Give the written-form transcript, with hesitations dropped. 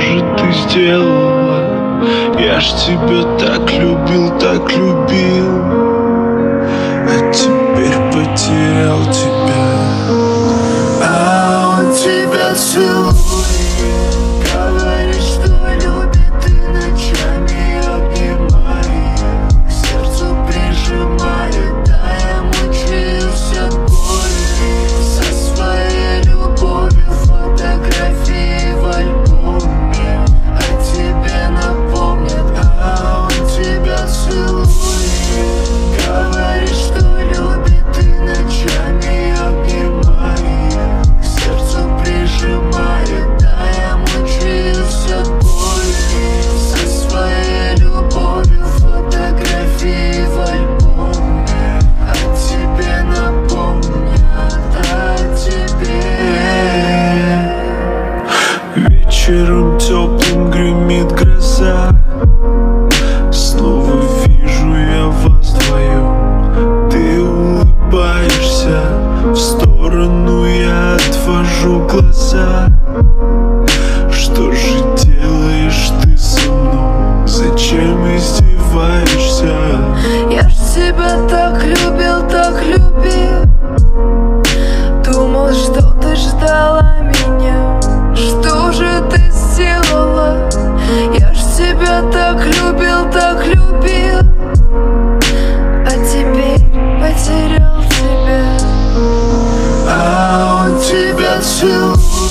же ты сделала? Я ж тебя так любил, так любил, а теперь потерял тебя. А он тебя целует, говорит, что любит, и ночами обнимает, к сердцу прижимает, да я мучился болью. Со своей любовью фотографии в альбоме о тебе напомнит. А он тебя целует, говорит, что любит, и ночами обнимает, к сердцу прижимает, да я мучился болью. Со своей любовью фотографии в альбоме о тебе напомнят, о тебе. Вечером теплым гремит гроза, снова вижу я вас вдвоем. Ты улыбаешься, в сторону я отвожу глаза. Что же делаешь ты со мной? Зачем издеваешься? Я ж тебя так любил, так любил. Думал, что ты ждала меня. Что же ты сделала? Я ж тебя так любил, так любил, а теперь потерял тебя. А он тебя целует,